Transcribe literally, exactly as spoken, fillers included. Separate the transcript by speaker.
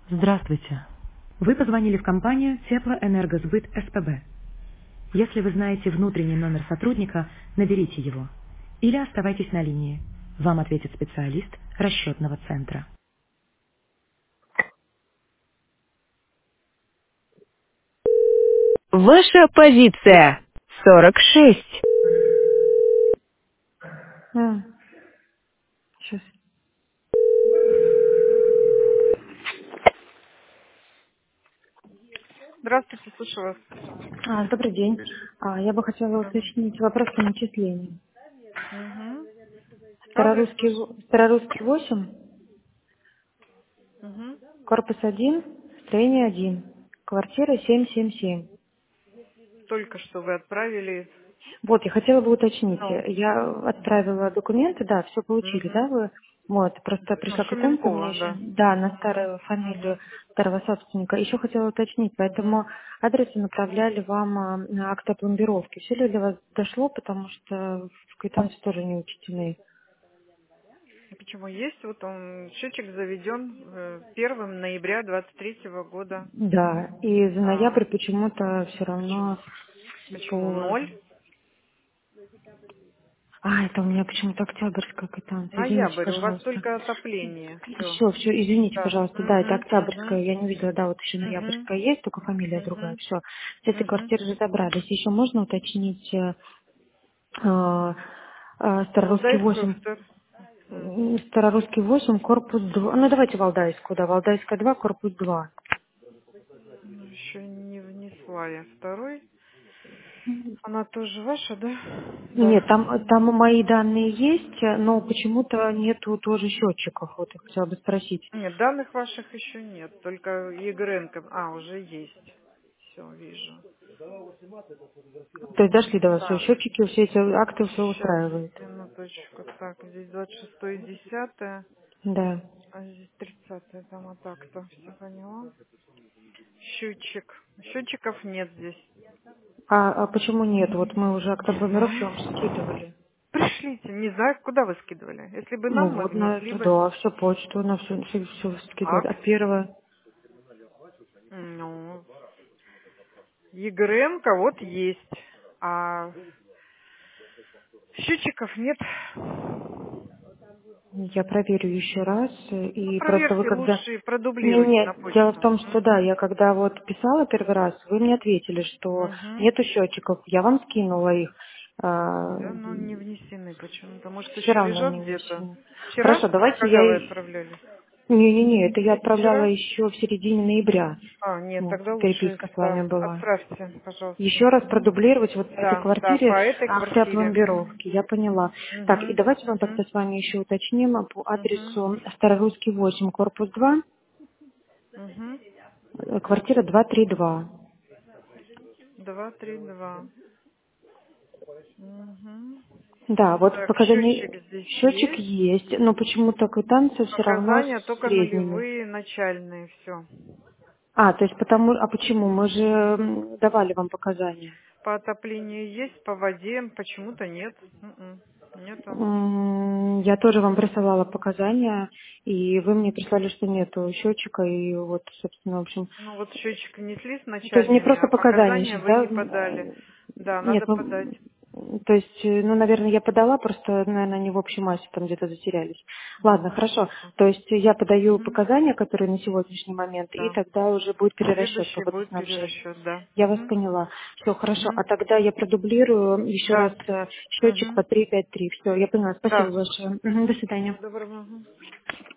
Speaker 1: Здравствуйте. Вы позвонили в компанию Теплоэнергосбыт СПБ. Если вы знаете внутренний номер сотрудника, наберите его. Или оставайтесь на линии. Вам ответит специалист расчетного центра.
Speaker 2: Ваша позиция сорок шесть.
Speaker 1: А, сейчас.
Speaker 3: Здравствуйте, слушаю вас.
Speaker 1: А, добрый день. А, я бы хотела
Speaker 3: Добрый.
Speaker 1: уточнить вопрос по начислению.
Speaker 3: Угу. Адрес
Speaker 1: Старорусский,
Speaker 3: ваш?
Speaker 1: в- Старорусский восемь,
Speaker 3: Угу.
Speaker 1: корпус один, строение один, квартира семь семь семь.
Speaker 3: Только что вы отправили.
Speaker 1: Вот, я хотела бы уточнить.
Speaker 3: Ну.
Speaker 1: Я отправила документы, да, все получили,
Speaker 3: Угу.
Speaker 1: да, вы? Вот, просто
Speaker 3: Ну,
Speaker 1: пришла квитанция у меня
Speaker 3: Шуменкова,
Speaker 1: еще,
Speaker 3: да.
Speaker 1: да, на
Speaker 3: Угу.
Speaker 1: старую фамилию
Speaker 3: Угу.
Speaker 1: старого собственника. Еще хотела уточнить,
Speaker 3: Угу.
Speaker 1: поэтому адресы направляли вам а, на акт опломбировки. Все ли для вас дошло, потому что в квитанции тоже не учтены?
Speaker 3: Почему есть? Вот он, счетчик заведен э, первым ноября двадцать третьего года.
Speaker 1: Да, и за
Speaker 3: А,
Speaker 1: ноябрь почему-то все
Speaker 3: почему?
Speaker 1: равно
Speaker 3: Почему
Speaker 1: по...
Speaker 3: ноль?
Speaker 1: А, это у меня почему-то октябрьская квитанция, извините,
Speaker 3: Ноябрь, у вас
Speaker 1: пожалуйста.
Speaker 3: только отопление. Все.
Speaker 1: Все, все, извините,
Speaker 3: Да.
Speaker 1: пожалуйста, да, это
Speaker 3: Угу.
Speaker 1: октябрьская,
Speaker 3: Угу.
Speaker 1: я не видела, да, вот еще
Speaker 3: Угу.
Speaker 1: ноябрьская есть, только фамилия другая,
Speaker 3: Угу.
Speaker 1: все. С этой
Speaker 3: Угу.
Speaker 1: квартиры разобрались. Еще можно уточнить э, э, э, Старорусский
Speaker 3: Валдайскую
Speaker 1: восемь,
Speaker 3: втор. М.
Speaker 1: м, Старорусский восемь, корпус два, ну давайте Валдайскую, да, Валдайская два, корпус два.
Speaker 3: Ну, еще не внесла я второй. Она тоже ваша, да?
Speaker 1: Нет,
Speaker 3: Да.
Speaker 1: там, там мои данные есть, э, но почему-то нету тоже счетчиков, вот я хотела бы спросить.
Speaker 3: Нет, данных ваших еще нет, только ЕГРН. А, уже есть. Все, вижу.
Speaker 1: То есть дошли до вас все
Speaker 3: Так,
Speaker 1: счетчики, все эти акты все
Speaker 3: сейчас,
Speaker 1: устраивают.
Speaker 3: минуточку. Так, здесь двадцать шестое десятое,
Speaker 1: Да.
Speaker 3: а здесь тридцатое, там вот так-то. Все поняла. Счетчик. Счетчиков нет здесь.
Speaker 1: А, а почему нет? Вот мы уже
Speaker 3: Не
Speaker 1: октобломировки вам
Speaker 3: знаю.
Speaker 1: скидывали.
Speaker 3: Пришлите. Не знаю, куда вы скидывали. Если бы
Speaker 1: Ну
Speaker 3: нам, мы
Speaker 1: вот на
Speaker 3: внесли
Speaker 1: эту,
Speaker 3: бы
Speaker 1: да, всю почту, на все, все, все скидывали. А
Speaker 3: акт.
Speaker 1: первое?
Speaker 3: Ну, ЕГРН-ка вот есть, а счетчиков нет.
Speaker 1: Я проверю еще раз.
Speaker 3: Ну,
Speaker 1: И просто вы
Speaker 3: проверьте
Speaker 1: когда...
Speaker 3: лучше и
Speaker 1: Не,
Speaker 3: продублируйте на
Speaker 1: нет, дело в
Speaker 3: почту.
Speaker 1: том, что да, я когда вот писала первый раз, вы мне ответили, что
Speaker 3: Угу.
Speaker 1: нету счетчиков. Я вам скинула их.
Speaker 3: Да, но не внесены почему-то. Может,
Speaker 1: Все
Speaker 3: еще
Speaker 1: равно
Speaker 3: лежат
Speaker 1: не
Speaker 3: где-то.
Speaker 1: внесены.
Speaker 3: Вчера?
Speaker 1: Хорошо, давайте
Speaker 3: Когда
Speaker 1: я...
Speaker 3: вы
Speaker 1: и-
Speaker 3: отправляли?
Speaker 1: Не-не-не, это я отправляла
Speaker 3: Вчера?
Speaker 1: еще в середине ноября.
Speaker 3: А, нет,
Speaker 1: Вот,
Speaker 3: тогда лучше,
Speaker 1: переписка с
Speaker 3: да,
Speaker 1: вами была.
Speaker 3: отправьте, пожалуйста.
Speaker 1: Еще раз
Speaker 3: Мгм.
Speaker 1: продублировать вот по этой
Speaker 3: Да, да,
Speaker 1: квартире
Speaker 3: по этой
Speaker 1: акты
Speaker 3: квартире.
Speaker 1: опломбировки, я поняла. Так, и
Speaker 3: Угу.
Speaker 1: давайте мы
Speaker 3: Угу.
Speaker 1: тогда с вами еще уточним а, по
Speaker 3: Угу.
Speaker 1: адресу Старорусский восемь, корпус два,
Speaker 3: Угу.
Speaker 1: э, квартира двести тридцать два.
Speaker 3: Два, три, два. Угу.
Speaker 1: Да, вот
Speaker 3: Так,
Speaker 1: показания,
Speaker 3: счетчик здесь
Speaker 1: счетчик
Speaker 3: есть.
Speaker 1: есть, но почему-то квитанция все равно
Speaker 3: Показания
Speaker 1: с
Speaker 3: только
Speaker 1: средними.
Speaker 3: нулевые, начальные, все.
Speaker 1: А, то есть потому, а почему? Мы же м, давали вам показания.
Speaker 3: По отоплению есть, по воде почему-то нет. М-м, нету.
Speaker 1: М, Я тоже вам присылала показания, и вы мне прислали, что нету счетчика, и вот, собственно, в общем,
Speaker 3: Ну вот счетчик внесли с
Speaker 1: то есть не
Speaker 3: начальными,
Speaker 1: просто
Speaker 3: а
Speaker 1: показания
Speaker 3: показания
Speaker 1: сейчас,
Speaker 3: вы
Speaker 1: да?
Speaker 3: не подали.
Speaker 1: М,
Speaker 3: Да,
Speaker 1: Нет,
Speaker 3: надо подать.
Speaker 1: ну, то есть, э, ну, наверное, я подала, просто, наверное, они в общей массе там где-то затерялись.
Speaker 3: Ну,
Speaker 1: Ладно, хорошо.
Speaker 3: возможно.
Speaker 1: То есть я подаю
Speaker 3: Мгм.
Speaker 1: показания, которые на сегодняшний момент, и
Speaker 3: Да.
Speaker 1: тогда уже будет перерасчет по
Speaker 3: Следующий будет
Speaker 1: водоснабжению.
Speaker 3: перерасчет, да.
Speaker 1: Я вас
Speaker 3: Мгм.
Speaker 1: поняла. Все, хорошо.
Speaker 3: Мгм.
Speaker 1: А тогда я продублирую еще раз
Speaker 3: Да.
Speaker 1: э, счетчик
Speaker 3: Мгм.
Speaker 1: по три пять три. Все, я поняла. Спасибо
Speaker 3: Да.
Speaker 1: большое. Мгм, до
Speaker 3: Мгм.
Speaker 1: свидания.
Speaker 3: Всего доброго. Мгм.